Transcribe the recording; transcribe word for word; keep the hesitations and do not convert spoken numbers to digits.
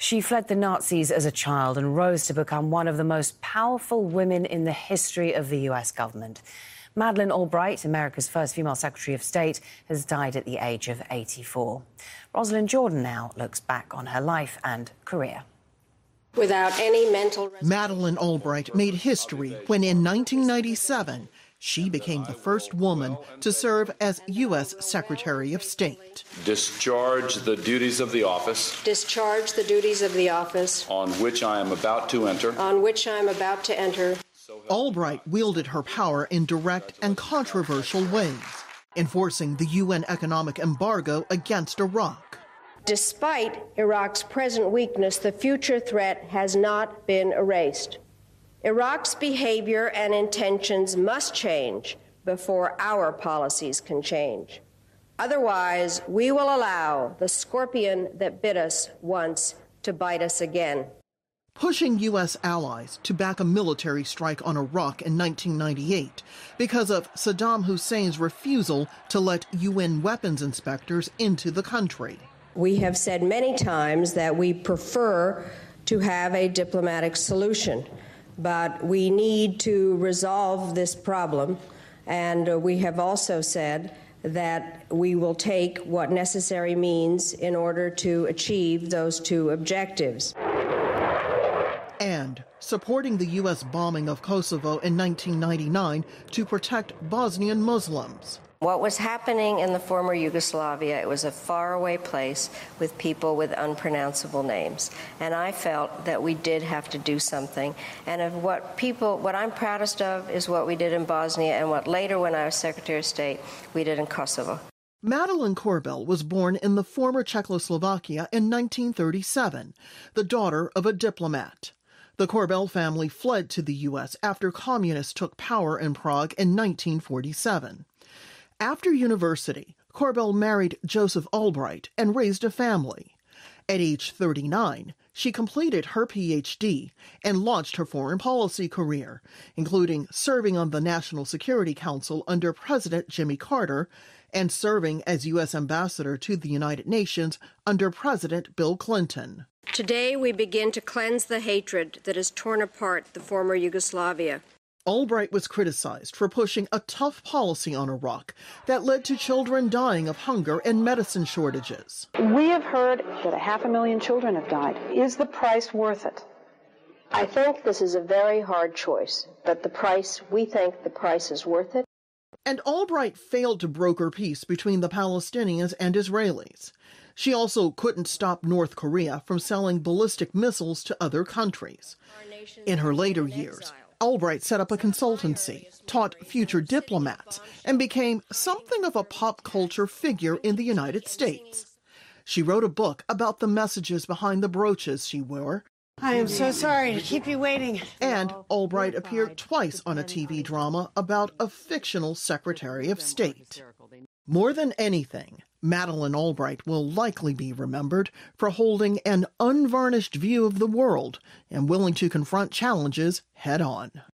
She fled the Nazis as a child and rose to become one of the most powerful women in the history of the U S government. Madeleine Albright, America's first female Secretary of State, has died at the age of eighty-four. Rosalind Jordan now looks back on her life and career. Without any mental... Madeleine Albright made history when in nineteen ninety-seven, she became the first woman to serve as U S Secretary of State. Discharge the duties of the office. Discharge the duties of the office. On which I am about to enter. On which I am about to enter. Albright wielded her power in direct and controversial ways, enforcing the U N economic embargo against Iraq. Despite Iraq's present weakness, the future threat has not been erased. Iraq's behavior and intentions must change before our policies can change. Otherwise, we will allow the scorpion that bit us once to bite us again. Pushing U S allies to back a military strike on Iraq in nineteen ninety-eight because of Saddam Hussein's refusal to let U N weapons inspectors into the country. We have said many times that we prefer to have a diplomatic solution, but we need to resolve this problem, and we have also said that we will take what necessary means in order to achieve those two objectives. And supporting the U S bombing of Kosovo in nineteen ninety-nine to protect Bosnian Muslims. What was happening in the former Yugoslavia, it was a faraway place with people with unpronounceable names. And I felt that we did have to do something. And of what people, what I'm proudest of is what we did in Bosnia and what later, when I was Secretary of State, we did in Kosovo. Madeleine Korbel was born in the former Czechoslovakia in nineteen thirty-seven, the daughter of a diplomat. The Korbel family fled to the U S after communists took power in Prague in nineteen forty-seven. After university, Korbel married Joseph Albright and raised a family. At age thirty-nine, she completed her P H D and launched her foreign policy career, including serving on the National Security Council under President Jimmy Carter and serving as U S ambassador to the United Nations under President Bill Clinton. Today, we begin to cleanse the hatred that has torn apart the former Yugoslavia. Albright was criticized for pushing a tough policy on Iraq that led to children dying of hunger and medicine shortages. We have heard that a half a million children have died. Is the price worth it? I think this is a very hard choice, but the price, we think the price is worth it. And Albright failed to broker peace between the Palestinians and Israelis. She also couldn't stop North Korea from selling ballistic missiles to other countries. In her later years, Albright set up a consultancy, taught future diplomats, and became something of a pop culture figure in the United States. She wrote a book about the messages behind the brooches she wore. I am so sorry to keep you waiting. And Albright appeared twice on a T V drama about a fictional Secretary of State. More than anything, Madeleine Albright will likely be remembered for holding an unvarnished view of the world and willing to confront challenges head on.